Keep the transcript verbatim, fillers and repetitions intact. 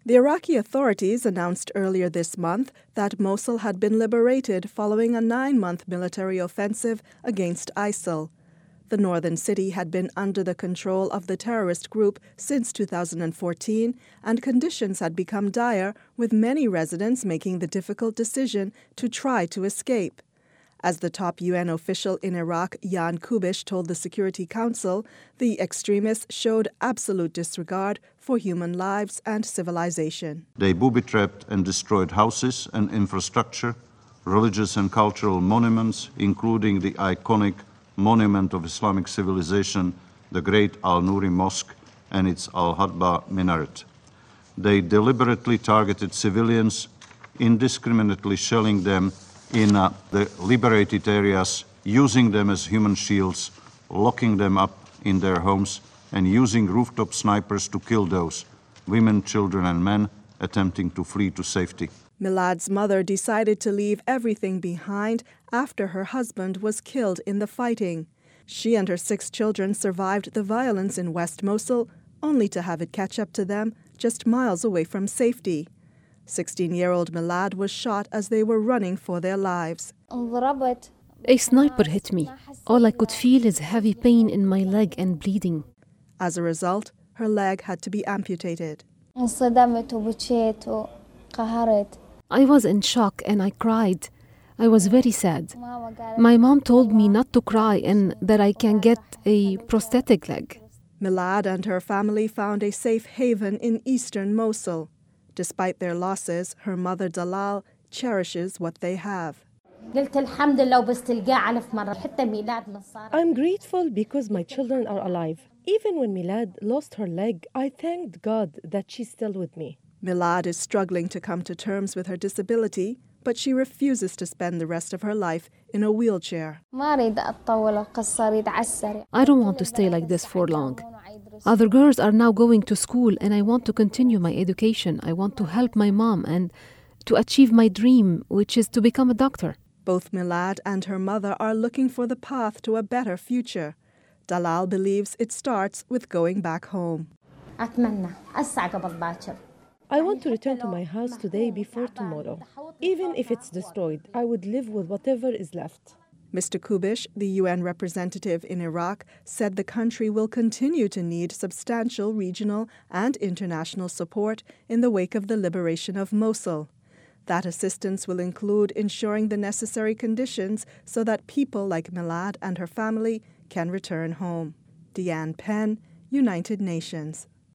The Iraqi authorities announced earlier this month that Mosul had been liberated following a nine-month military offensive against ISIL. The northern city had been under the control of the terrorist group since two thousand fourteen, and conditions had become dire, with many residents making the difficult decision to try to escape. As the top U N official in Iraq, Jan Kubish, told the Security Council, the extremists showed absolute disregard for human lives and civilization. They booby-trapped and destroyed houses and infrastructure, religious and cultural monuments, including the iconic monument of Islamic civilization, the Great Al-Nuri Mosque and its Al-Hadba minaret. They deliberately targeted civilians, indiscriminately shelling them in uh, the liberated areas, using them as human shields, locking them up in their homes, and using rooftop snipers to kill those, women, children and men, attempting to flee to safety. Milad's mother decided to leave everything behind after her husband was killed in the fighting. She and her six children survived the violence in West Mosul, only to have it catch up to them just miles away from safety. sixteen-year-old Milad was shot as they were running for their lives. A sniper hit me. All I could feel is heavy pain in my leg and bleeding. As a result, her leg had to be amputated. I was in shock and I cried. I was very sad. My mom told me not to cry and that I can get a prosthetic leg. Milad and her family found a safe haven in eastern Mosul. Despite their losses, her mother Dalal cherishes what they have. I'm grateful because my children are alive. Even when Milad lost her leg, I thanked God that she's still with me. Milad is struggling to come to terms with her disability, but she refuses to spend the rest of her life in a wheelchair. I don't want to stay like this for long. Other girls are now going to school and I want to continue my education. I want to help my mom and to achieve my dream, which is to become a doctor. Both Milad and her mother are looking for the path to a better future. Dalal believes it starts with going back home. I want to return to my house today before tomorrow. Even if it's destroyed, I would live with whatever is left. Mister Kubish, the U N representative in Iraq, said the country will continue to need substantial regional and international support in the wake of the liberation of Mosul. That assistance will include ensuring the necessary conditions so that people like Milad and her family can return home. Deanne Penn, United Nations.